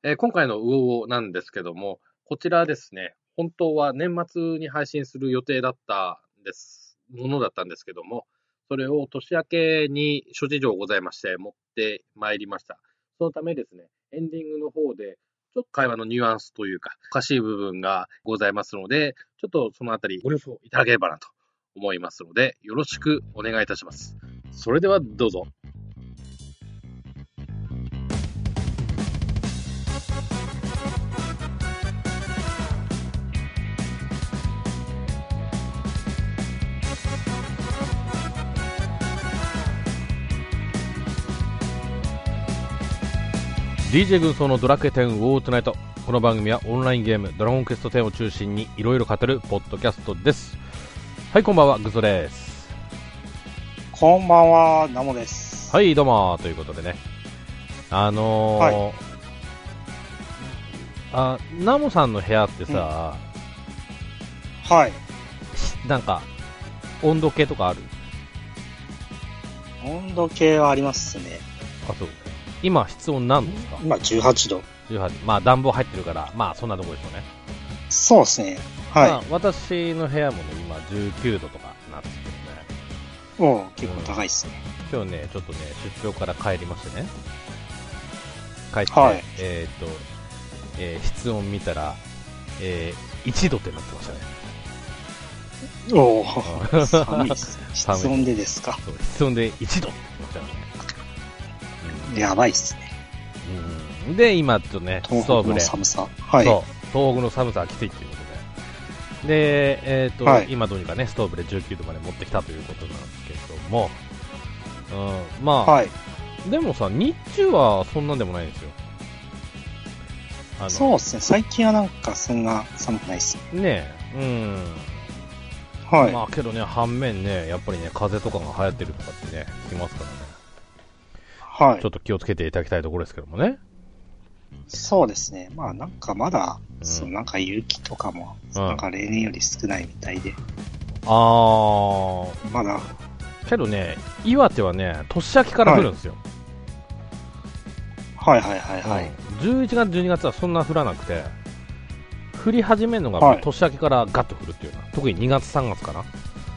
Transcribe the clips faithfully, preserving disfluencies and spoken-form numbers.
えー今回のウオウオなんですけども、こちらですね、本当は年末に配信する予定だったんです、ものだったんですけども、それを年明けに諸事情ございまして持ってまいりました。そのためですね、エンディングの方で、ちょっと会話のニュアンスというか、おかしい部分がございますので、ちょっとそのあたりご了承いただければなと思いますので、よろしくお願いいたします。それではどうぞ。ディージェー 軍曹のドラクエテンウォートナイト。この番組はオンラインゲームドラゴンクエストテンを中心にいろいろ語るポッドキャストです。はい、こんばんは、グソです。 こんばんは、ナモです。 はい、どうもということでね、あのーはい、あナモさんの部屋ってさ、 うん、はい、 なんか温度計とかある？ 温度計はありますね。 あ、そう。今室温何ですか？ 今じゅうはちど。 じゅうはち。まあ暖房入ってるから、まあそんなとこでしょうね。 そうですね。はい。まあ、 私の部屋もね、今じゅうきゅうどとかなんですけどね。お結構高いっすね、 うん。今日ね、ちょっとね、出張から帰りましてね。帰って、 はい、 えっ、ー、と、えー、室温見たら、えー、いちどってなってましたね。 おお寒いっすね。室温でですか？ そう室温でいちどって言ってましたね。 うん、やばいっすね。 うん、で、今とね、ストーブで。 東北の寒さ。はい。 そう、東北の寒さはきついっていうことで。で、えっ、ー、と、はい、今どうにかね、ストーブでじゅうきゅうどまで持ってきたということなんですけども、うん、まあ、はい、でもさ、日中はそんなんでもないんですよ。 あのそうっすね、最近はなんかそんな寒くないっすね。 ねえ、うん。はい。まあけどね、反面ね、やっぱりね、風邪とかが流行ってるとかってね、聞きますからね。はい。ちょっと気をつけていただきたいところですけどもね。 そうですね。まあなんかまだ、うん、そのなんか雪とかも、なんか例年より少ないみたいで。うん、 あー。 まだ。 けどね、岩手はね、年明けから降るんですよ。 はい、はいはいはいはい、 うん。じゅういちがつ、じゅうにがつはそんな降らなくて、降り始めるのが年明けからガッと降るっていうのは、はい、特ににがつ、さんがつかな。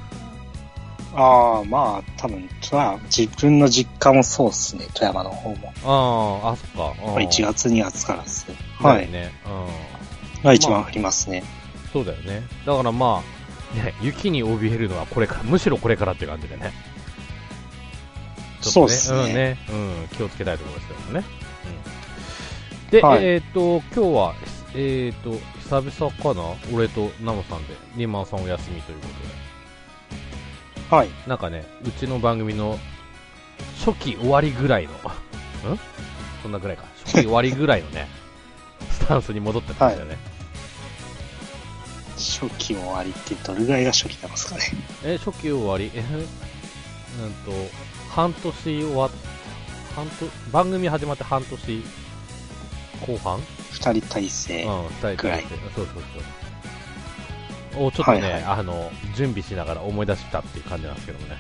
ああ、まあ、多分、自分の実家もそうっすね、富山の方も。 ああ、あ、そっか。 やっぱりいちがつ、にがつからですね。 はい。ね。 うん。が一番降りますね、まあ。そうだよね。だからまあ、ね、雪に怯えるのはこれから、むしろこれからって感じでね。 ちょっとね、そうですね。 うんね、うん、気をつけたいところですけどもね。うん、で、はい、えっ、ー、と、今日は、えっ、ー、と、久々かな、俺とナモさんで、リーマンさんお休みということで。はい。なんかね、うちの番組の初期終わりぐらいの、んそんなぐらいか。初期終わりぐらいのね、スタンスに戻ってたんだよね。はい、 初期終わりってどれぐらいが初期なんですかね。 え、初期終わりえ、うんと、半年終わっ、半年、番組始まって半年後半二人体制ぐらい。うん、二人体制。 そうそうそう。をちょっとね、はいはい、あの準備しながら思い出したっていう感じなんですけどもね。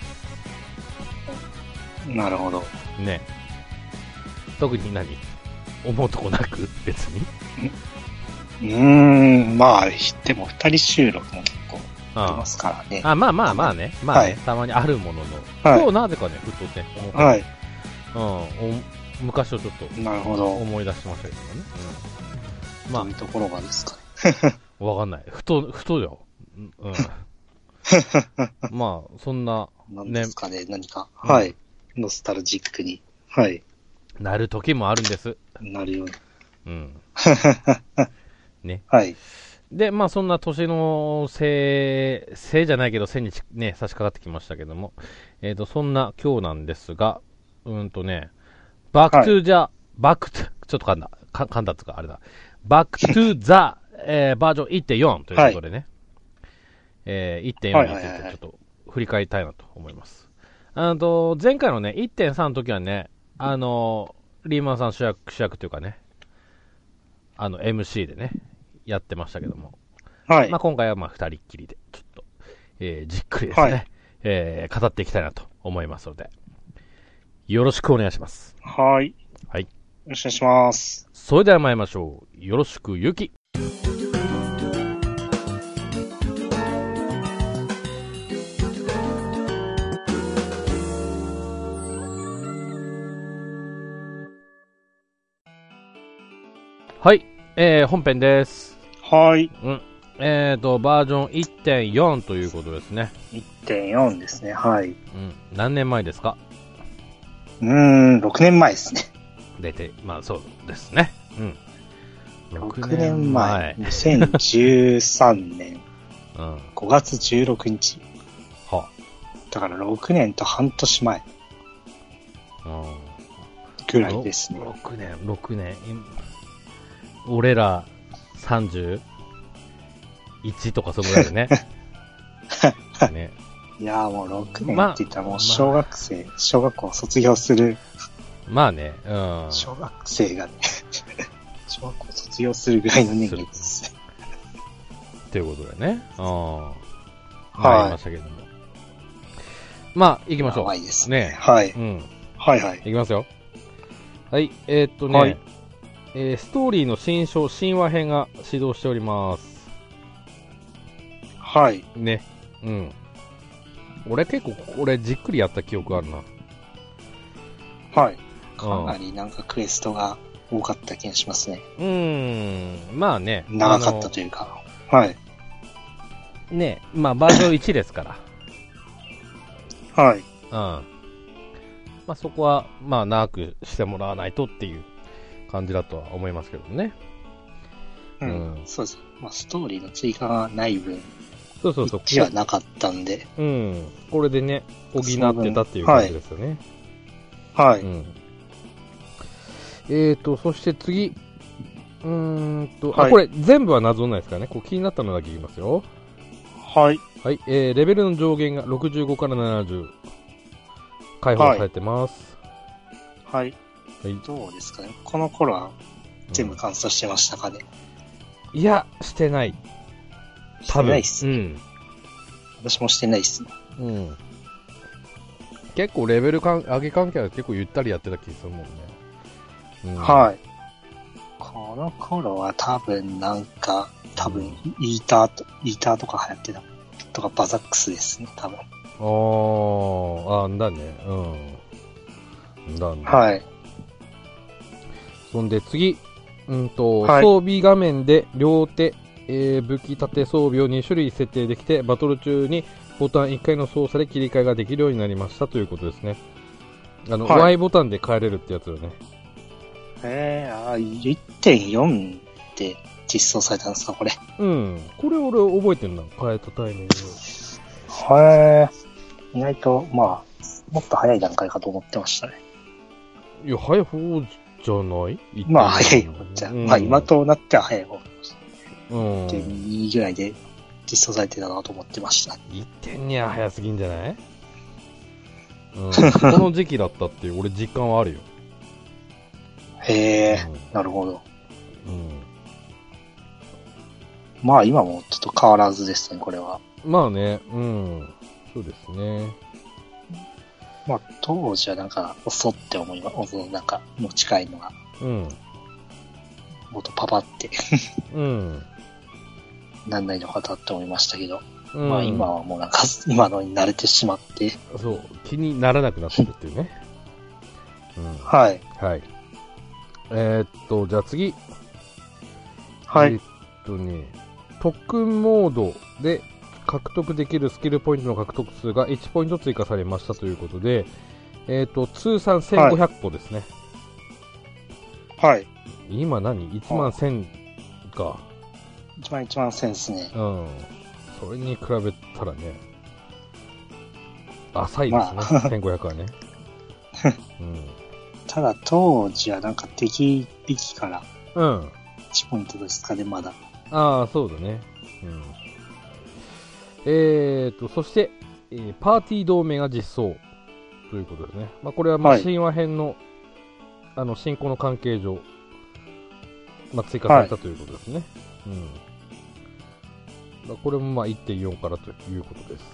なるほど。 ね。特に何思うとこなく別に。 うーん、まあでも二人収録も結構ありますからね。 ああ、まあまあまあね、まあね、はい、たまにあるものの。はい、今日なぜかね、ふとね、思った。はい。うん、昔をちょっとなるほど思い出しましたけどね。 うん、まあどういうところがですかね。 わかんない。ふとふとよ。うん。まあ、そんな、 ね。なんですかね、何か。うん、はい。ノスタルジックに。はい。 なる時もあるんです。 なるように。 うん。ね。 はい。 で、まあ、そんな年のせい、せいじゃないけど、せいにね、差し掛かってきましたけども、えっ、ー、と、そんな今日なんですが、うんとね、バックトゥーザ、バックトゥ、ちょっと噛んだ、か噛んだっつうか、あれだ。バックトゥーザ、えー、バージョン いってんよん ということでね、はい、えー、いってんよん についてちょっと振り返りたいなと思います。あの前回のね いってんさん の時はね、あのリーマンさん主役主役というかね、あの エムシー でねやってましたけども、はい、まあ今回はまあふたりっきりでちょっと、えー、じっくりですね、はい、えー、語っていきたいなと思いますので、よろしくお願いします。 はい。 はい。 ろしくお願いします。 それでは参りましょう。よろしく、ゆき。はい、えー、本編です。 はい。 うん。えーと、バージョン いってんよん ということですね。 いってんよん ですね。はい。うん。 何年前ですか？ うーん、ろくねんまえですね。 出て、まあそうですね。うん。 ろくねんまえ。にせんじゅうさんねん。うん。ごがつじゅうろくにち。はだからろくねんと半年前。うん。ぐらいですね。 ろくねん、ろくねん。俺らさんじゅういちとかそのぐらいでね。 ね。いやーもうろくねんって言ったらもう小学生、まあ、小学校卒業する。 まあね、うん。 小学生がね、小学校卒業するぐらいの年齢ですね。 ということでね。ああ。参りましたけども。まあ、行きましょう。 長いですね。 ね。はい。 うん。 はいはい。 行きますよ。はい、えー、っとね、はい、えー、ストーリーの新章、神話編が始動しております。 はい。 ね。うん。俺結構、これじっくりやった記憶あるな。 はい。かなりなんかクエストが多かった気がしますね。 うーん。まあね。 長かったというか。はい。 ね。まあバージョンいちですから。 はい。うん。 まあそこは、まあ長くしてもらわないとっていう感じだとは思いますけどね。 うん。うん、そうです。まあストーリーの追加がない分。 そうそうそう。 一致はなかったんで。 うん。これでね、補ってたっていう感じですよね。 はい。はい。うん、 えーと、そして次。うーんと、はい、あ、これ全部は謎ないですからね。こう気になったのだけ言いますよ。 はい。 はい。えー、レベルの上限がろくじゅうごからななじゅう。解放されてます。 はい。はい。どうですかね。この頃は全部完走してましたかね。 うん、いや、してない。 多分。してないっす、ね。うん。私もしてないっすね。 うん。結構レベルかん上げ関係は結構ゆったりやってた気がするもんね。 うん、はい。この頃は多分なんか、多分イーターと、イーターとか流行ってたとかバザックスですね、多分。 ああ、だね。うん。だね。 はい。 そんで次、うんと、はい、装備画面で両手、えー、武器盾装備をに種類設定できて、バトル中にボタンいっかいの操作で切り替えができるようになりましたということですね。あの、はい、ワイ ボタンで変えれるってやつよね。 へえー、あ、いってんよん って実装されたんですか、これ。 うん。これ俺覚えてるな、変えたタイミング。 へえー。意外と、まあ、もっと早い段階かと思ってましたね。 いや、早い方じゃないまあ、早い方じゃ、うん、まあ、今となっては早い方。うん。いってんに ぐらいで実装されてたなと思ってました。 いってんに は早すぎんじゃない？うん。この時期だったっていう俺実感はあるよ。 へえ、うん、なるほど。うん。まあ今もちょっと変わらずですね、これは。 まあね、うん。そうですね。 まあ当時はなんか遅って思います。なんかもう近いのが。うん。もっとパパって。うん。なんないのかなって思いましたけど。うん、まあ今はもうなんか今のに慣れてしまって。 そう、気にならなくなってるっていうね。 うん、はい。 はい。えー、っと、じゃあ次。 はい。 えー、っとね、特訓モードで獲得できるスキルポイントの獲得数がいちポイント追加されましたということで、えー、っと、通算せんごひゃく歩ですね。 はい。 今何 ?いちまんせんか。 いちまんいちまんせんですね。 うん。それに比べたらね、浅いですね。まあ、せんごひゃくはね。 うん。ただ当時はなんか敵引きからいちポイントですかね、まだ。 ああ、そうだね。うん。えーと、そして、えー、パーティー同盟が実装ということですね。まあ、これはまあ神話編の、はい、あの進行の関係上、まあ、追加されたということですね。はい、うん。まあ、これもまあ いってんよん からということです。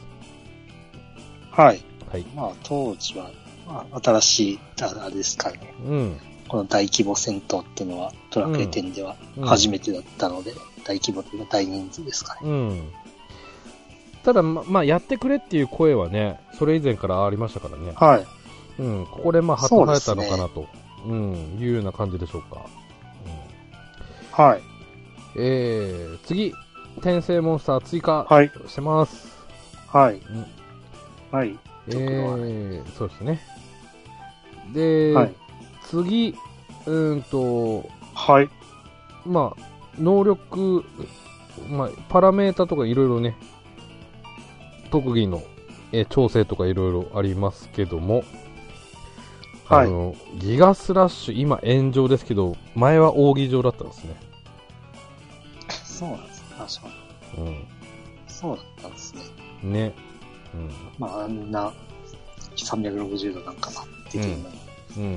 はい。 はい。 まあ当時は、まあ、新しいあれですからね。 うん。 この大規模戦闘っていうのはドラクエテンでは初めてだったので、うんうん、大規模というか大人数ですかね。 うん、ただま、まあ、やってくれっていう声はね、それ以前からありましたからね。 はい。 うん、ここでまあ、発生えたのかなと、う、ね、うん、いうような感じでしょうか。 うん、はい。 えー、次、転生モンスター追加してます。 はい。 うん、 はい。 えー、そうですね。で、はい、次、うーんと、 はい。 まあ、能力、まあ、パラメータとかいろいろね、特技の、えー、調整とかいろいろありますけども、はい、あの、ギガスラッシュ、今炎上ですけど、前は扇状だったんですね。 そうなんですね、確かに。うん。そうだったんですね。 ね。うん。 まあ、あんな、さんびゃくろくじゅうどなんかなっていうの、 うん。うん。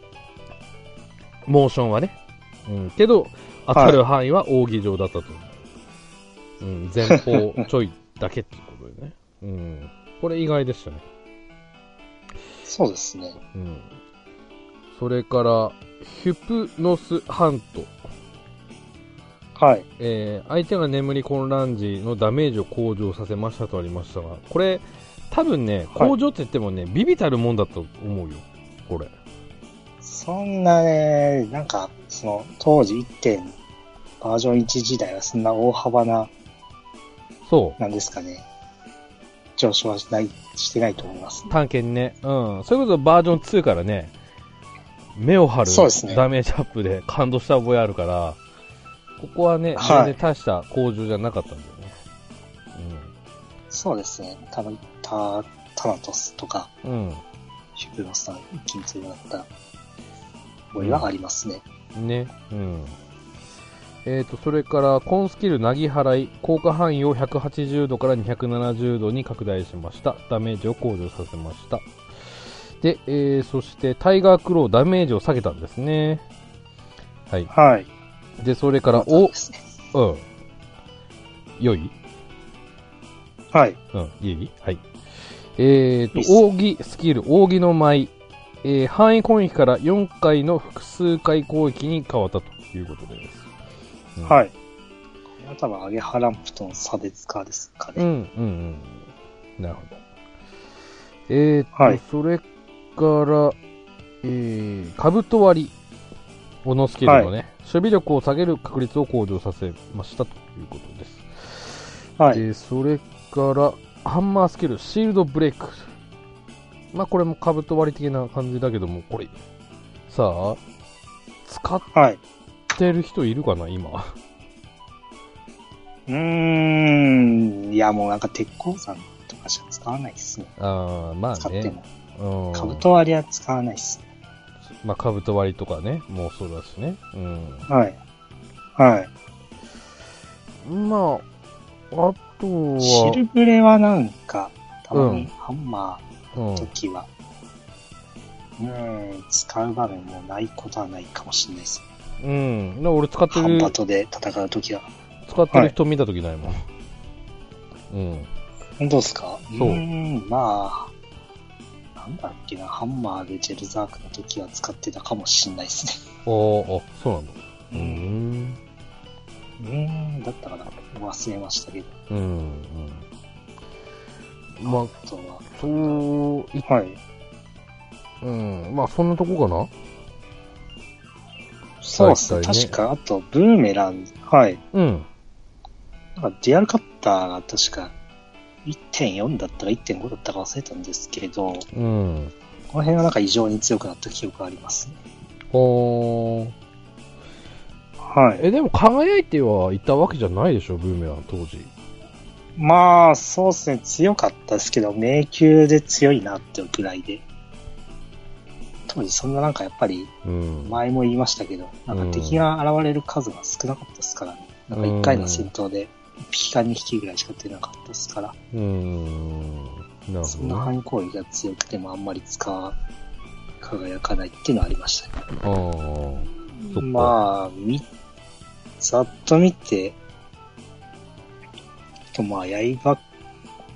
モーションはね。うん。けど、当たる範囲は扇状だったと。はい、うん。前方ちょいだけっていうことでね。うん。これ意外でしたね。 そうですね。 うん。それから、ヒュプノスハント。 はい。 えー、相手が眠り混乱時のダメージを向上させましたとありましたが、これ、多分ね、向上って言ってもね、はい、ビビたるもんだと思うよ、これ。 そんなね、なんか、その、当時いってん、バージョンいち時代はそんな大幅な、 そう。 なんですかね、上昇はしない、してないと思います、ね。 探検ね。うん。それこそバージョンツーからね、目を張るダメージアップで感動した覚えあるから、ここはね、全然大した向上じゃなかったんだよね。 うん、そうですね。たぶん、タ、タナトスとか、うん、ヒュプノスさん一気に強くなった覚えはありますね。 うん、ね。うん。えっと、それから、コンスキル、なぎ払い、効果範囲をひゃくはちじゅうどからにひゃくななじゅうどに拡大しました。ダメージを向上させました。で、えー、そして、タイガークロー、ダメージを下げたんですね。はい。 はい。 で、それから、お、うん。良いはい。 うん、いいはい。えーと、扇スキル、扇の舞、えー、範囲攻撃からよんかいの複数回攻撃に変わったということです。 うん、はい。これは多分、アゲハランプとの差別化ですかね。 うん、うん、うん。なるほど。えーと、はい、それから、えー、兜割り。このスキルのね、はい、守備力を下げる確率を向上させましたということです。はい。で、それから、ハンマースキル、シールドブレイク。まあ、これも兜割り的な感じだけども、これ、さあ、使ってる人いるかな、今。 うーん、いや、もうなんか鉄鉱山とかしか使わないっすね。 ああ、まあね。使っても。兜割りは使わないっすね。 まあ、兜割りとかね、もうそうだしね。うん。 はい。はい。 まあ、あとは。 シルブレはなんか、たまにハンマーの時は、うん、うん、使う場面もないことはないかもしれないですね。うん。だ俺使ってる。 ハンバトで戦う時は。 使ってる人見た時ないもん。はい、うん。 本当ですか？ そう。 うん、まあ。なんだっけな、ハンマーでジェルザークの時は使ってたかもしんないですね。 ああ、そうなんだ。うーん。 うーん、だったかな。忘れましたけど。 うん、うん。まあ、あとは、そう、はい。うん、まあ、そんなとこかな？ そうですね。確か、あと、ブーメラン、はい。 うん。 なんか、デュアルカッターが確か、いってんよん だったか いってんご だったか忘れたんですけど、 うん、 この辺はなんか異常に強くなった記憶がありますね。 おー。 はい。 え、でも輝いてはいたわけじゃないでしょ、ブーメラン当時。 まあ、そうですね、強かったですけど、迷宮で強いなっていうくらいで。当時そんななんかやっぱり、前も言いましたけど、うん、なんか敵が現れる数が少なかったですからね。なんかいっかいの戦闘で、いっぴきかにひきぐらいしか出なかったですから。 うーん。なるほどね。 そんな範囲攻撃が強くてもあんまり使わ、輝かないっていうのはありましたね。 ああ。そっか。 まあ、み、ざっと見て、とまあ、刃、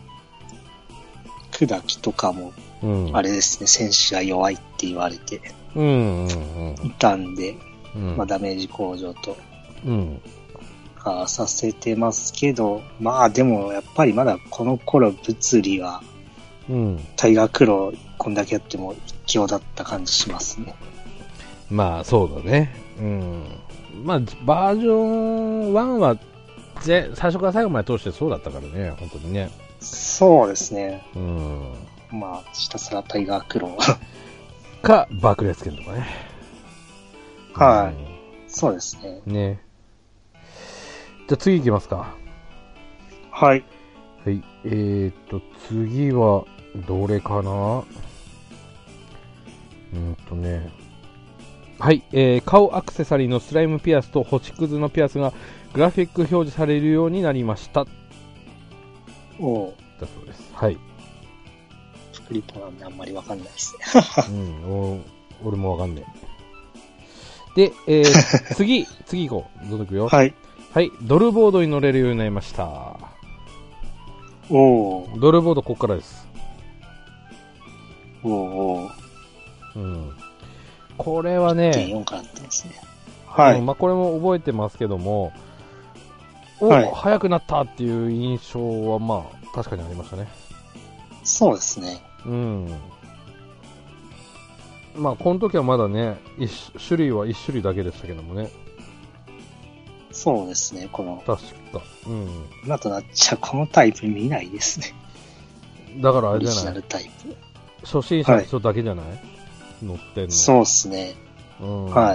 砕きとかも、あれですね、うん、戦士が弱いって言われて。 うんうんうん、 いたんで、 うん、 まあダメージ向上と、 うん、 かさせてますけど、まあでもやっぱりまだこの頃物理は、 うん、 タイガークローこんだけやっても一強だった感じしますね。 まあそうだね。うん。まあバージョンワンはぜ最初から最後まで通してそうだったからね、本当にね。 そうですね。 うん。 まあひたすらタイガークローか爆裂剣とかね。 はい、うん。そうですね。 ね。じゃあ次行きますか。 はい。 はい。えーっと次はどれかな。うんとね。はい、えー、顔アクセサリーのスライムピアスと星屑のピアスがグラフィック表示されるようになりました。 おう。 だそうです。はい。 フリポなんであんまりわかんないですね。うん、お俺もわかんない。で、えー、次、次行こう。どんどん行くよ。 はい。 はい、ドルボードに乗れるようになりました。 おー。 ドルボードここからです。 おーおー。うん。これはね、 いってんよん からだったんですね。はい。 うん、まあ、これも覚えてますけども、お、 はい、 速くなったっていう印象はまあ確かにありましたね。 そうですね。 うん。まあこの時はまだね、一種類は一種類だけでしたけどもね。 そうですね。この確か。うん。 今となっちゃこのタイプ見ないですね。 だからあれじゃない。 オリジナルタイプ。 初心者の人だけじゃない、はい、乗ってんの。 そうですね。 うん。 はい。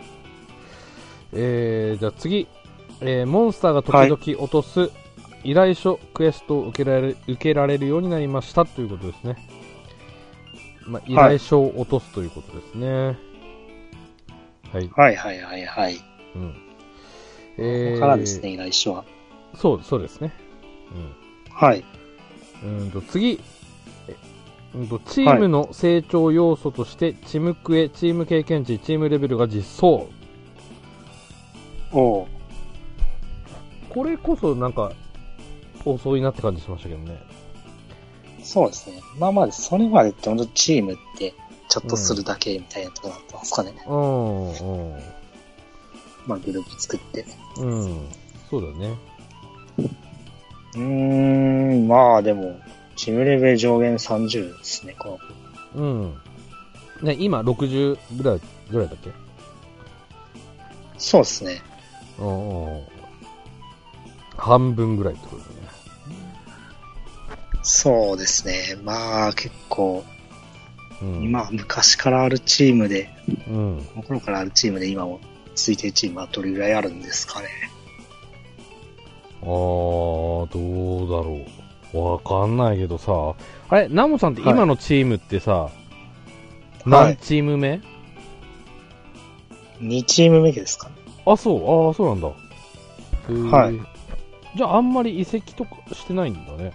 えー、じゃあ次。えー、モンスターが時々落とす依頼書、クエストを受けられる、受けられるようになりましたということですね。まあ、依頼書を落とすということですね。はい。 はいはいはいはい。 うん。 えー、ここからですね、依頼書は。 そう、そうですね。うん。 はい。 うんと、次。うんと、チームの成長要素として、チームクエ、チーム経験値、チームレベルが実装。 おう。 これこそなんか遅いなって感じしましたけどね。 そうですね。まあまあ、それまでって本当チームってちょっとするだけみたいなところだったんですかね。 うん、うん。 まあグループ作って。 うん。そうだね。 うーん、まあでも、チームレベル上限さんじゅうですね、この。うん。ね、今ろくじゅうぐらい、ぐらいだっけ？ そうですね。 うん。半分ぐらいってことだね。 そうですね。まあ結構、うん、今昔からあるチームで、うん、この頃からあるチームで今も続いてるチームはどれぐらいあるんですかね。 あー、どうだろう。わかんないけどさ。あれ、ナモさんって今のチームってさ、はい、何チーム目？はい、 にチーム目ですかね。 あ、そう、ああ、そうなんだ。へー、はい。じゃああんまり移籍とかしてないんだね。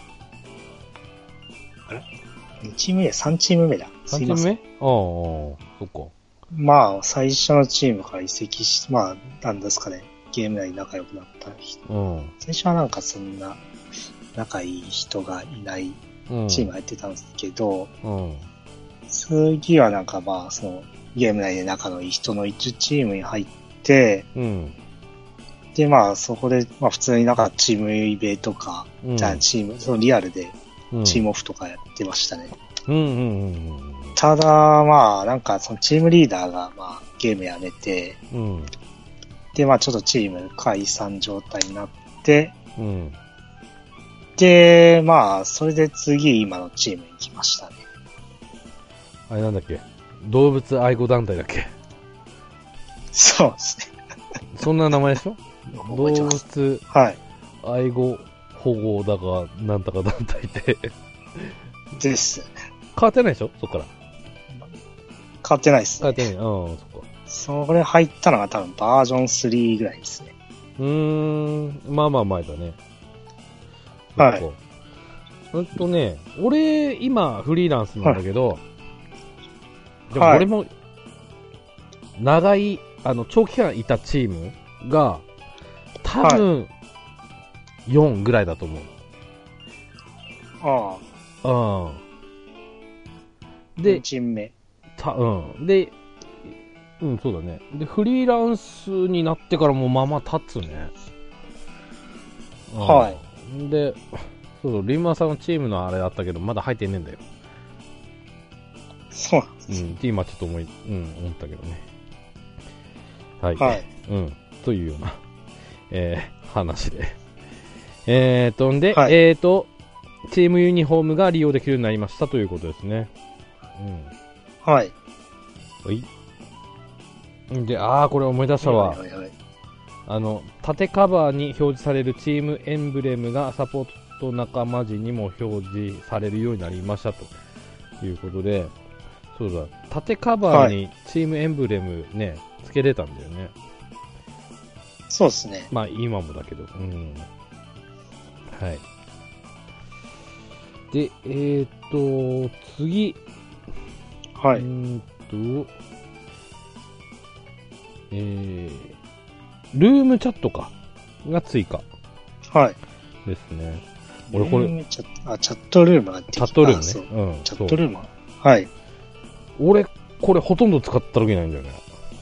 あれ ?に チーム目、さんチーム目だ。 さんチーム目？ああ、そっか。 まあ、最初のチームから移籍し、まあ、なんですかね。ゲーム内仲良くなった人。うん、最初はなんかそんな仲いい人がいないチーム入ってたんですけど、うんうん、次はなんかまあ、その、ゲーム内で仲のいい人の一チームに入って、うん、で、まあ、そこで、まあ、普通になんかチームイベとか、うん、じゃあチーム、そのリアルで、チームオフとかやってましたね。うんうんうんうん、ただ、まあ、なんか、そのチームリーダーが、まあ、ゲームやめて、うん、で、まあ、ちょっとチーム解散状態になって、うん、で、まあ、それで次、今のチームに来ましたね。 あれなんだっけ？動物愛護団体だっけ？ そうですね。 そんな名前でしょ？動物愛護保護だか、なんとか団体って。 です。 変わってないでしょ？そっから。 変わってないですね。 変わってない。ああ、そっか。 それ入ったのが多分バージョンスリーぐらいですね。 うーん、まあまあ前だね。 はい。 ほんとね、俺、今、フリーランスなんだけど、はい、でも俺も、長い、あの、長期間いたチームが、多分、よんぐらいだと思う。 ああ。 ああ。で、 チーム目。 た、うん。で、うん、そうだね。で、フリーランスになってからもうまま経つね。うん、 はい。 で、そうそう、リンマさんのチームのあれだったけど、まだ入ってねえんだよ。 そうなんです。 うん、って今ちょっと思い、うん、思ったけどね。はい。 はい。 うん、というような、えー、話で。えーと、んで、 はい、 えーと、チームユニフォームが利用できるようになりましたということですね。 うん。はい。 はい。で、あー、これ思い出したわ。 はいはいはい、あの、縦カバーに表示されるチームエンブレムがサポート仲間時にも表示されるようになりましたということで、そうだ、縦カバーにチームエンブレムね、はい、つけれたんだよね。 そうですね。 まあ今もだけど。うん。はい。で、えーと、次。 はい。 うーんと、えー、ルームチャットか。が追加。 はい。 ですね。俺これ。 チャット、あ、チャットルームができた。 チャットルームね。 うん。チャットルームはい。 俺、これほとんど使った時ないんだよね。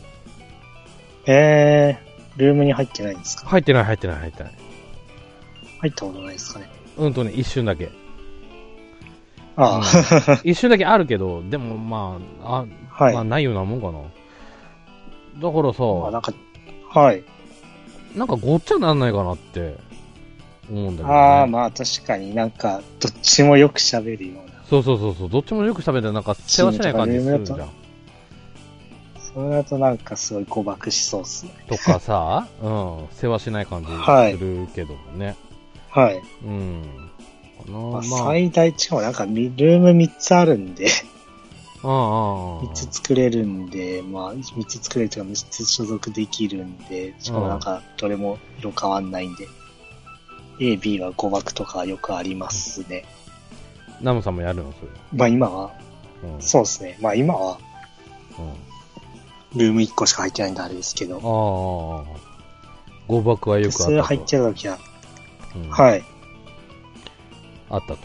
えー、ルームに入ってないんですか？ 入ってない、入ってない、入ってない。 入ったことないですかね。 うんとね、一瞬だけ。 ああ、うん、 一瞬だけあるけど、でもまあ、あ、はい、まあないようなもんかな。だからさ、 まあ、なんか、はい。 なんかごっちゃなんないかなって思うんだけどね。 ああ、まあ確かになんか、どっちもよく喋るような。 そうそうそうそう、どっちもよく喋るなんか世話しない感じするじゃん。 それだとなんかすごい誤爆しそうっすね。 とかさ、うん、世話しない感じするけどもね。 はい。 うん。 まあ、最大値もなんかルームみっつあるんでああみっつ作れるんで、まあみっつ作れるというかみっつ所属できるんで、しかもなんかどれも色変わんないんで、A、B は誤爆とかよくありますね。 ナムさんもやるのそれ？ まあ今は、うん、そうですね。まあ今は、うん、ルームいっこしか入ってないんであれですけど。 ああ。誤爆はよくあったと。 それ入ってるときは、うん、はい。 あったと。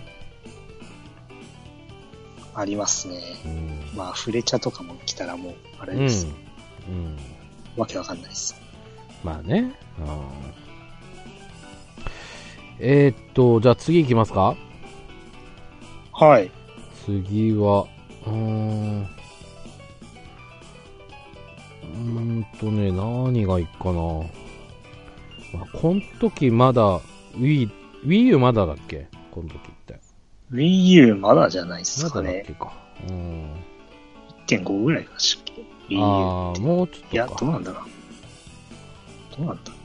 ありますね。うん、まあ、フレチャとかも来たらもう、あれです。うん。うん、わけわかんないです。 まあね。あえー、っと、じゃあ次行きますか？ はい。 次は、うーん。うーんとね、何がいいかな。まあ、この時まだ Wii、Wii U まだだっけ？この時って。 Wii U まだじゃないっすかね。 まだだっけか。うん。 いってんご ぐらいかしら。Wii U。 ああ、もうちょっとか。 いや、どうなんだろう。どうなんだ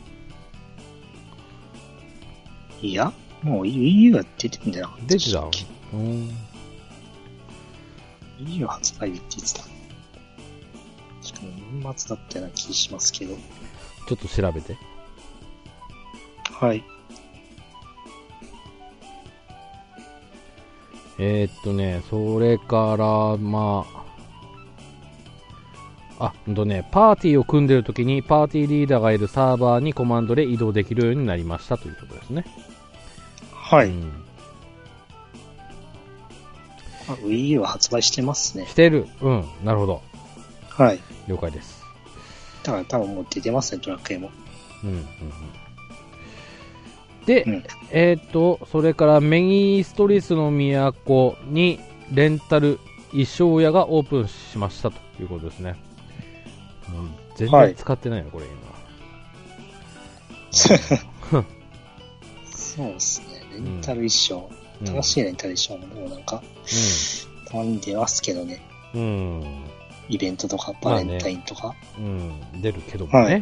いや、もう Wii U が出てるんじゃなかったっけ？ 出てたの？うん。 Wii U 発売日って言ってた。確かに年末だったような気しますけど。 ちょっと調べて。 はい。 えー、っとね、それから、まあ、あ、ほんとね、パーティーを組んでるときにパーティーリーダーがいるサーバーにコマンドで移動できるようになりましたということですね。 はい。うん、あ、Wii U は発売してますね。 してる。うん、なるほど。 はい。 了解です。 だから多分もう出てますね、ドラクエも。 うん、うん、うん。で、うん、えっ、ー、と、それからメギストリスの都にレンタル衣装屋がオープンしましたということですね。もう全然使ってないの、はい、これ今。そうですね、レンタル衣装。うん、楽しいレンタル衣装ももうなんか、うん、たまに出ますけどね。うん。イベントとかバレンタインとか。 まあね、うん、出るけどもね。はい、うん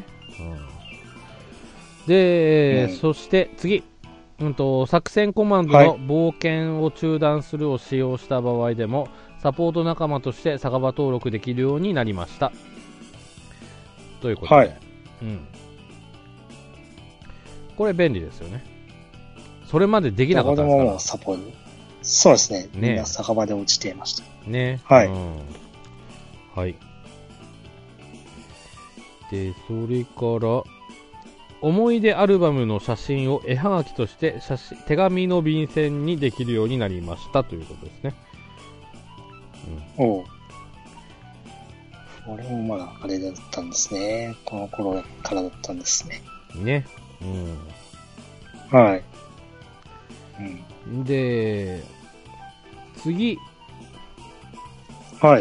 で、うん、そして次、うんと、作戦コマンドの冒険を中断するを使用した場合でも、はい、サポート仲間として酒場登録できるようになりました。ということで、はい、うん、これ便利ですよね。それまでできなかったんですから。 サポートそうですね。ね、みんな酒場で落ちていました。 ね。 はい。 うん、はい。で、それから、思い出アルバムの写真を絵はがきとして写真手紙の便箋にできるようになりましたということですね。 うん、おう俺もまだあれだったんですね。この頃からだったんですね。 ね。 うん。はい。 うん。で、次。 はい。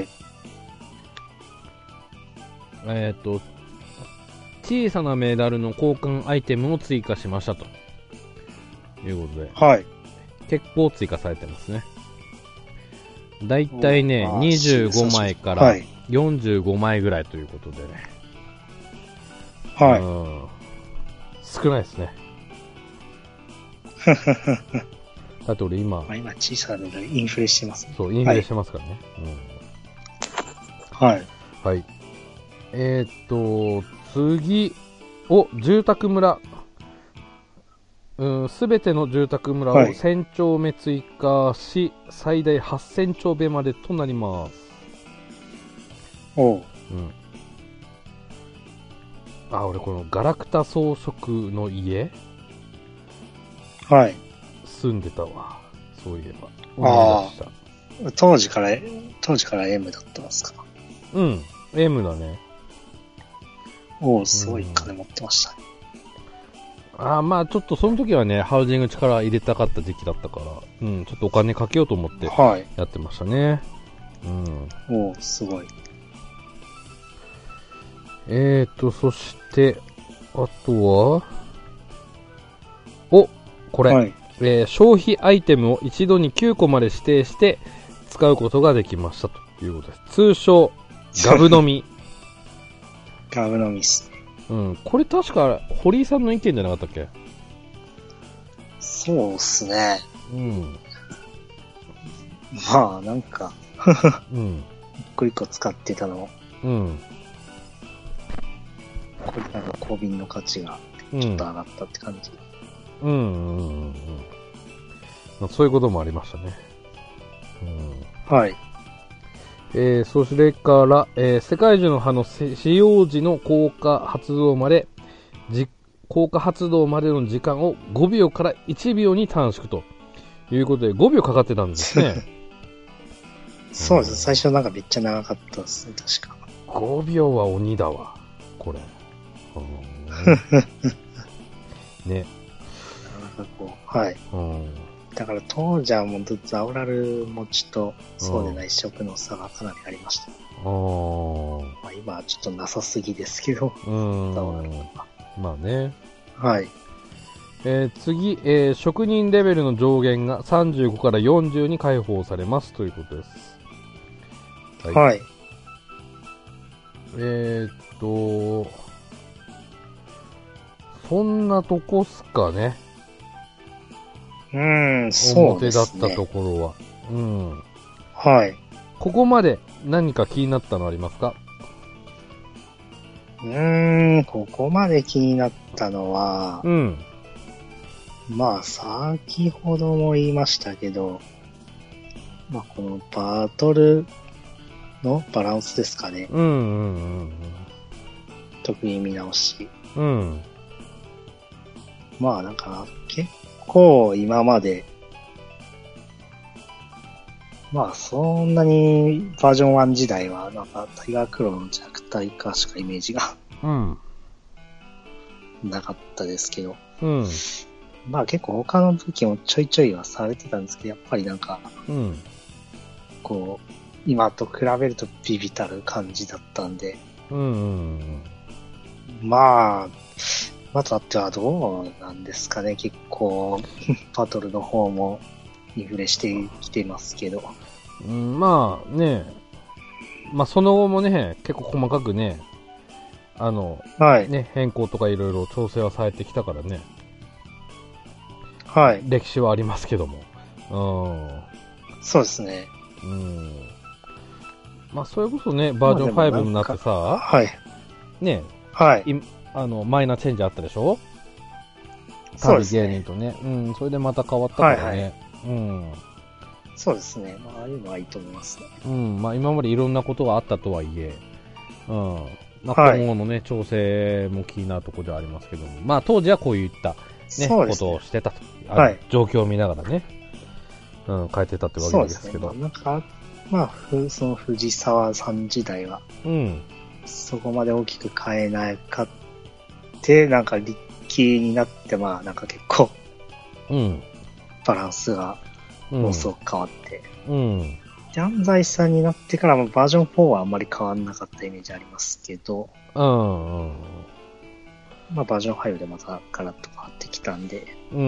えっと、小さなメダルの交換アイテムを追加しましたということで、 はい。 結構追加されてますね。だいたいね、にじゅうごまいからよんじゅうごまいぐらいということでね。 はい。 うん、少ないですね。だって俺今、 まあ、今小さなメダルインフレしてますね。 そう、インフレしてますからね。 はい。うん、はい。 はい。えー、っと、次、お、住宅村。すべての住宅村をせん丁目追加し、はい、最大はっせん丁目までとなります。 おう。うん。 あ、俺このガラクタ装飾の家はい。 住んでたわ。そういえば。ああ。当時から、当時から M だったんですか？ うん。M だね。 おお、すごい金持ってましたね。 ああ、まあちょっとその時はね、ハウジング力入れたかった時期だったから、うん、ちょっとお金かけようと思ってやってましたね。はい、 うん。おー、すごい。 えーと、そして、あとは、お、これ、はい、えー、消費アイテムを一度にきゅうこまで指定して使うことができましたということです。通称、ガブ飲み。 ガブ飲みっすね。 うん、これ確か、堀井さんの意見じゃなかったっけ？ そうっすね。 うん。 まあ、なんか、 うん。 一個一個使ってたの。 うん。 これなんか小瓶の価値がちょっと上がったって感じ。 うん、うん、うん、うん。まあ、そういうこともありましたね。 うん。はい。 えー、それから、えー、世界樹の葉の使用時の効果発動まで、効果発動までの時間をごびょうからいちびょうに短縮ということで、ごびょうかかってたんですね。 そうです。最初なんかめっちゃ長かったですね、確か。 ごびょうは鬼だわ、これ。ね。 なんかこう、はい。うんだから当時はもうザオラル持ちとそうでない色の差がかなりありました。あまあ、今はちょっとなさすぎですけど、 うんザオラルは。まあね。 はい。 えー、次、えー、職人レベルの上限がさんじゅうごからよんじゅうに解放されますということです。 はい。はい、 えー、っと、そんなとこっすかね。 うん、そうですね。 表だったところは。うん。 はい。 ここまで何か気になったのありますか？ うーん、ここまで気になったのは、 うん。 まあ、先ほども言いましたけど、まあ、このバトルのバランスですかね。 うんうんうんうん。 特に見直し。 うん。 まあ、なんか、結構今まで、まあそんなにバージョンワン時代はなんかタイガークローの弱体化しかイメージが、 うん、 なかったですけど、 うん、 まあ結構他の武器もちょいちょいはされてたんですけど、やっぱりなんか、 うん、 こう今と比べるとビビたる感じだったんで、 うんうん、 まあまたってはどうなんですかね。結構バトルの方もインフレしてきてますけど、 うん、まあね、まあその後もね結構細かくねあの、 はい、 ね変更とかいろいろ調整はされてきたからね、 はい、 歴史はありますけども、 うん、そうですね。 うん、まあそれこそねバージョンファイブになってさ、 はい、 ね、 はい。 あのマイナーチェンジあったでしょ？そうですね。旅芸人とね、うん、それでまた変わったからね。はいはい、うん。 そうですね。まあ、ああいうのはいいと思いますね。 うん、まあ今までいろんなことがあったとはいえ、うん、まあ今後のね、はい、調整も気になるところではありますけども、まあ当時はこういったね、ねことをしてたと、はい、状況を見ながらね、うん、変えてたってわけですけど。 そうですね。まあ、なんか、まあ、その藤沢さん時代は、 うん。 そこまで大きく変えなかって、なんかリッキーになって、まあなんか結構、 うん。 バランスがもうすごく変わって。 うん。 で、安西さんになってからもバージョンフォーはあんまり変わんなかったイメージありますけど、 うん。 まあバージョンファイブでまたガラッと変わってきたんで。 うん。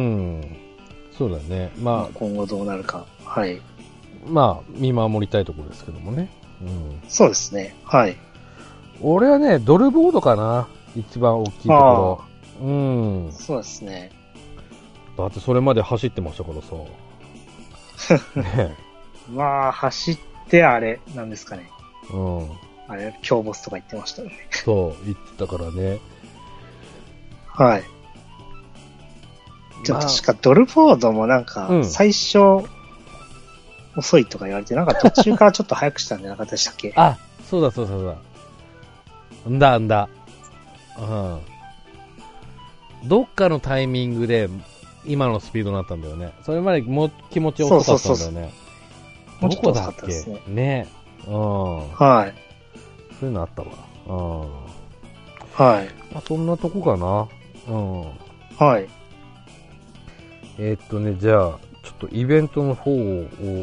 そうだね。まあ、 今後どうなるか。はい。 まあ、見守りたいところですけどもね。うん。 そうですね。はい。 俺はね、ドルボードかな。一番大きいところ。うん。 そうですね。 だってそれまで走ってましたからさ。ね、 まあ、走ってあれ、なんですかね。 うん。 あれ、強ボスとか言ってましたよね。 そう、言ってたからね。 はい。じゃあ、確かドルボードもなんか、最初、遅いとか言われて、なんか途中からちょっと早くしたんじゃなかったでしたっけ？ あ、そうだそうだそうだ。んだんだ。うん。どっかのタイミングで、今のスピードになったんだよね。それまでもう気持ち遅かったんだよね。 そうそうそう。どこだっけ？もうちょっと遅かったですね。 ね。うん。 はい。 そういうのあったわ。うん。 はい。 まあ、そんなとこかな。うん。 はい。 えー、っとね、じゃあ、ちょっとイベントの方を、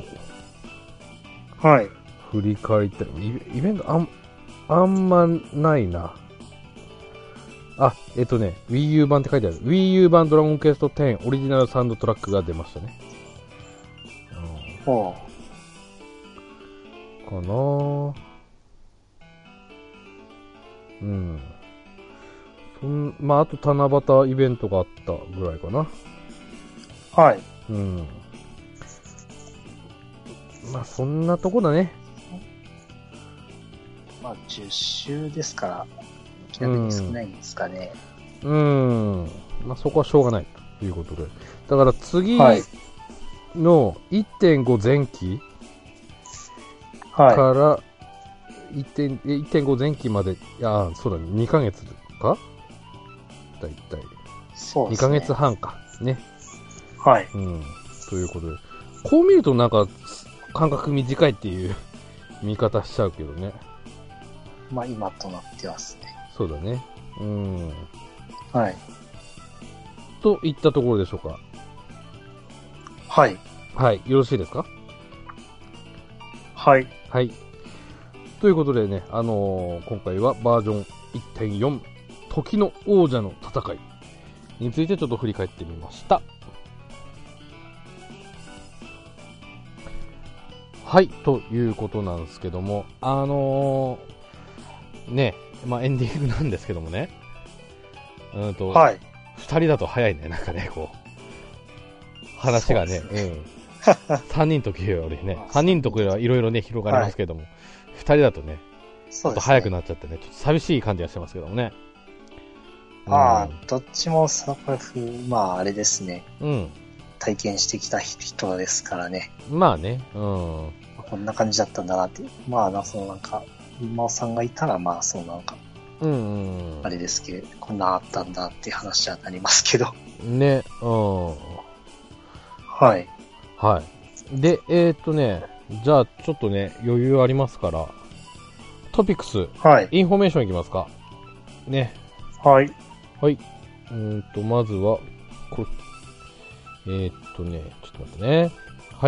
はい。 振り返りたい。イベントあん、あんまないな。あ、えっとね、Wii U 版って書いてある。Wii U 版ドラゴンクエストテンオリジナルサウンドトラックが出ましたね。 うん。 かなぁ。うん。そん、まあ、あと七夕イベントがあったぐらいかな。 はい。 うん。まあ、そんなとこだね。 まあ、じゅっ周ですから、逆に少ないんですかね。 うん。うん。まあ、そこはしょうがないということで。だから次の いってんご 前期から、いってんご 前期まで、いや、そうだね、にかげつかだいたい。 そうですね。 にかげつはんか。ね。 はい。 うん。ということで。こう見るとなんか、間隔短いっていう見方しちゃうけどね。 まあ今となってますね。 そうだね。うん。 はい。 といったところでしょうか。 はい。 はい。よろしいですか？ はい。 はい。ということでね、あのー、今回はバージョン いってんよん 時の王者の戦いについてちょっと振り返ってみました。はい、ということなんですけども、あのー、ね、まあエンディングなんですけどもね、うんと、 はい。 二人だと早いね、なんかね、こう、話がね、ねうん。三人の時よりね、三人の時はいろいろね、広がりますけども、二、はい、人だとね、ちょっと早くなっちゃってね、ちょっと寂しい感じがしてますけどもね。 ああ、うん、どっちもサバフ、まああれですね。 うん。 体験してきた人ですからね。 まあね、うん。 こんな感じだったんだなって。まあな、そのなんか、今尾さんがいたら、まあそうなんか、 うんうん、 あれですけど、こんなあったんだっていう話はなりますけど。 ね、うん。 はい。 はい。で、えー、っとね、じゃあちょっとね、余裕ありますから、トピックス、 はい。 インフォメーションいきますか。ね。 はい。 はい。うんと、まずは、こえー、っとね、ちょっと待ってね。はい。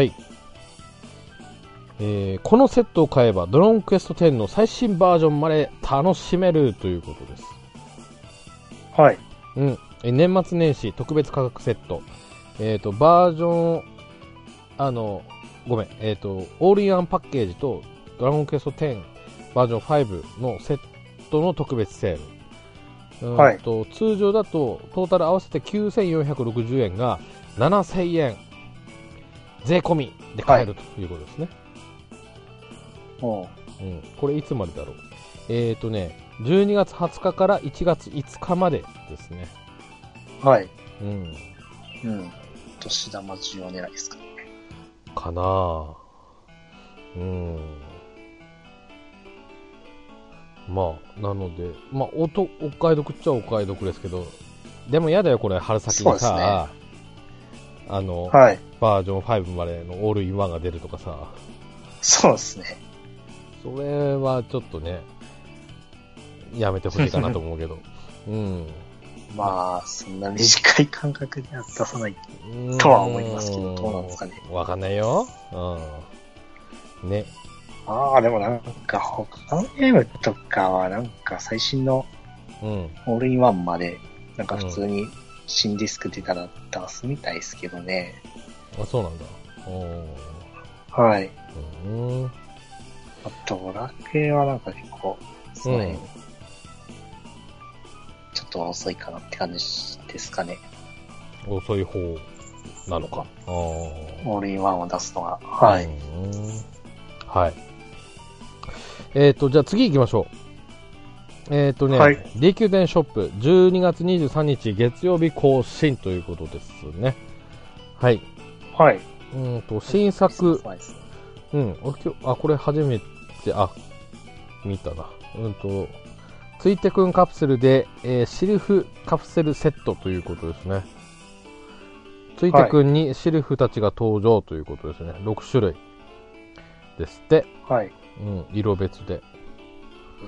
えー、このセットを買えばドラゴンクエストテンの最新バージョンまで楽しめるということです。 はい。 うん。え年末年始特別価格セット。えっ、ー、と、バージョン、あの、ごめん、えっ、ー、と、オールインワンパッケージとドラゴンクエストテンバージョンファイブのセットの特別セール。うんと、はい、通常だとトータル合わせてきゅうせんよんひゃくろくじゅうえんがななせんえん税込みで買える、はい、ということですね。 おうん、これいつまでだろう。えっ、ー、とね、じゅうにがつはつかからいちがついつかまでですね。 はい。 うん。 うん。年玉需要狙いですかね。 かなぁ。うん。まあ、なので、まあ、おと、お買い得っちゃお買い得ですけど、でもやだよ、これ、春先にさ、ね、あの、はい、バージョンファイブまでのオールインワンが出るとかさ。 そうですね。 それはちょっとね、 やめてほしいかなと思うけど。うん。 まあ、そんな短い間隔では出さないとは思いますけど、どうなんですかね。 わかんないよ。うん。ね。 ああ、でもなんか他のゲームとかはなんか最新のオールインワンまでなんか普通に新ディスク出たら出すみたいですけどね。 あ、そうなんだ。おはい。 うん。 あと、ドラクエはなんか結構、その辺、うん、ちょっと遅いかなって感じですかね。 遅い方なのか。あオールインワンを出すのは。はい。うん、 はい。えっ、ー、と、じゃあ次行きましょう。えっ、ー、とね、はい、ディーキュー 店ショップ、じゅうにがつにじゅうさんにち月曜日更新ということですね。はい。 はい。 うんと、新作、うん、俺今日、あ、これ初めて、あ、見たな。うんと、ついてくんカプセルで、えー、シルフカプセルセットということですね。ついてくんにシルフたちが登場ということですね。ろくしゅるいですって。 はい。 うん、色別で。うん、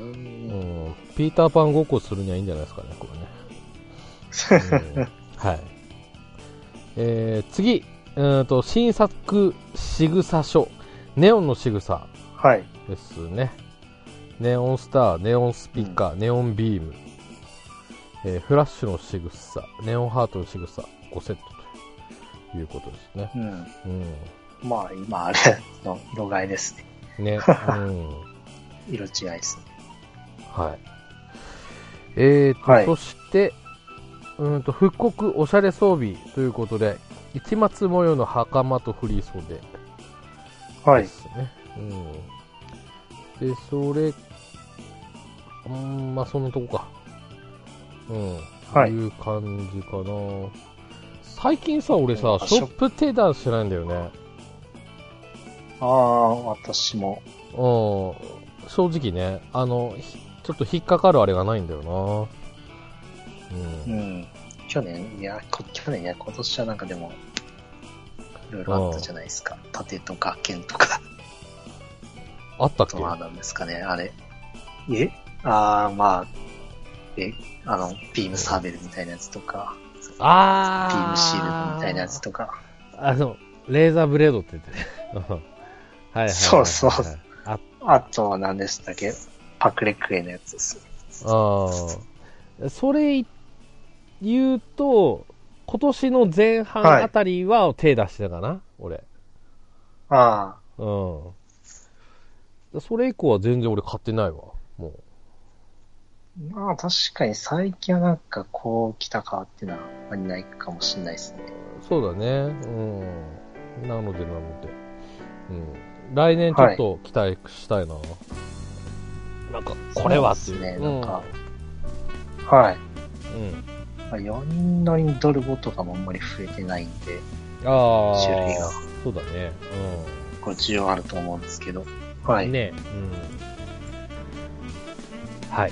ピーターパンごっこするにはいいんじゃないですかね、これね。うん、はい。えー、次、うんと、新作しぐさ書。ネオンのしぐさですね。はい、ネオンスター、ネオンスピッカー、うん、ネオンビーム、えー、フラッシュのしぐさ、ネオンハートのしぐさ、ごセットということですね。うん。 うん、まあ、今あれの色替えですね。 ね。うん、 色違いですね。 はい。えーと、はい、そして、うんと、復刻おしゃれ装備ということで、市松模様の袴と振り袖ですね。はい。うん。で、それ、うん、まあ、そのとこか。うん。はい。いう感じかな。最近さ、俺さ、ショップ手出してないんだよね。 ああ、私も。 うん。正直ね、あの、ちょっと引っかかるあれがないんだよな。うん。うん。去年、いや、去年ね、今年はなんかでも、いろいろあったじゃないですか。盾とか剣とか。 あったっけ？ まあなんですかね、あれ。えああ、まあ、え、あの、ビームサーベルみたいなやつとか。 ああ。 ビームシールドみたいなやつとか。 あの、レーザーブレードって言ってね。はいはい。 そうそう。あ, あとは何でしたっけ？パクレクエのやつです。 ああ。それ言うと、今年の前半あたりは手出してたかな、はい、俺。 ああ。 うん。それ以降は全然俺買ってないわ、もう。まあ確かに最近はなんかこう来たかっていうのはあんまりないかもしれないですね。 そうだね。うん。なのでなので。うん。来年ちょっと期待したいな。はい、なんか、これはっていう。 そうですね、なんか。うん、はい。うん。よにん乗りにドルボとかもあんまり増えてないんで。 ああ。 種類が。 そうだね。 うん。これ需要あると思うんですけど。はい。 ね。うん。はい。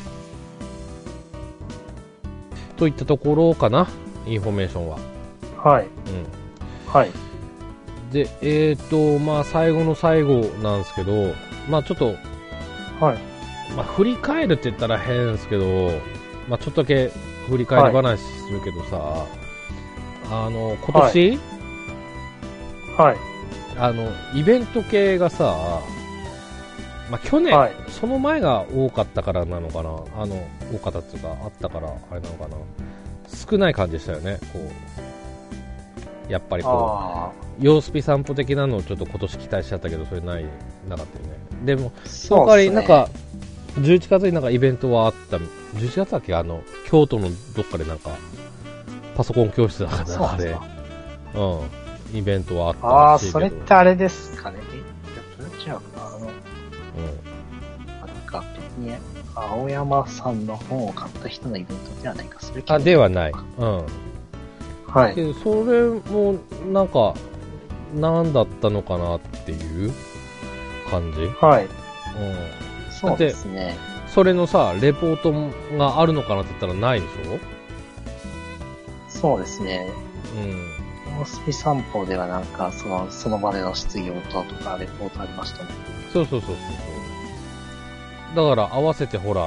といったところかな、インフォメーションは。 はい。うん。はい。 で、えっと、まあ、最後の最後なんですけど、まあ、ちょっと、 はい。 まあ、振り返るって言ったら変ですけど、まあ、ちょっとだけ振り返り話するけどさ、はい、あの、今年、 はい、はい。 あの、イベント系がさ、まあ、去年、はい、その前が多かったからなのかな、あの、多かったっていうか、あったから、あれなのかな、少ない感じでしたよね、こう。やっぱりこう、様子見散歩的なのをちょっと今年期待しちゃったけど、それない、なかったよね。でも、その代わり、なんか、じゅういちがつになんかイベントはあった、じゅういちがつだっけ、あの、京都のどっかでなんか、パソコン教室だからな、あれ。うん。イベントはあったらしいけど。 ああ、それってあれですかね。え、それ違うかな、あの、うん。なんか、別に、青山さんの本を買った人のイベントではないか、それあ、ではない。うん。 はい。 で、それも、なんか、何だったのかなっていう感じ。 はい。 うん。 そうですね。 それのさ、レポートがあるのかなって言ったらないでしょ？ そうですね。 うん。 様子見散歩ではなんか、その、その場での質疑応答とかレポートありましたね。 そうそうそうそう。だから合わせてほら、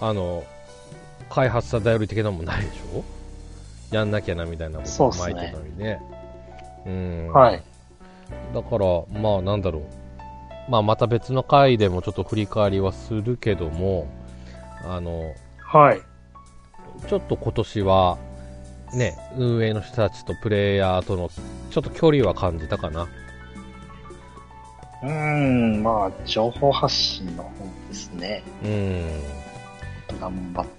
あの、開発者頼り的なもんないでしょ？やんなきゃなみたいなことを巻いてたのにね。うーん。 はい。 だから、まあなんだろう。まあまた別の回でもちょっと振り返りはするけども、あの、 はい。 ちょっと今年は、ね、運営の人たちとプレイヤーとのちょっと距離は感じたかな。 うーん、まあ、情報発信の方ですね。 うーん。 頑張って、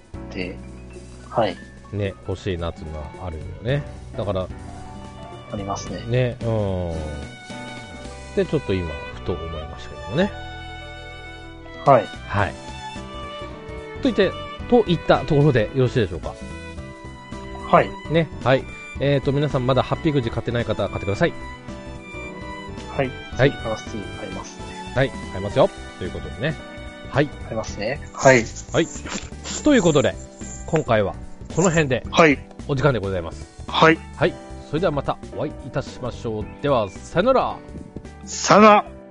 はい。 ね、欲しいなっていうのはあるよね。だから、 ありますね。 ね、うん。で、ちょっと今、ふと思いましたけどもね。 はい。 はい。といって、といったところでよろしいでしょうか。 はい。 ね、はい。えっ、ー、と、皆さんまだハッピーくじ買ってない方は買ってください。 はい。 はい。 あ、すぐ買いますね。 はい、買いますよ。ということでね。はい。 買いますね。はい。 はい。ということで、今回はこの辺で、 はい。 お時間でございます。 はい。 はい。それではまたお会いいたしましょう。では、さよなら。 さよなら。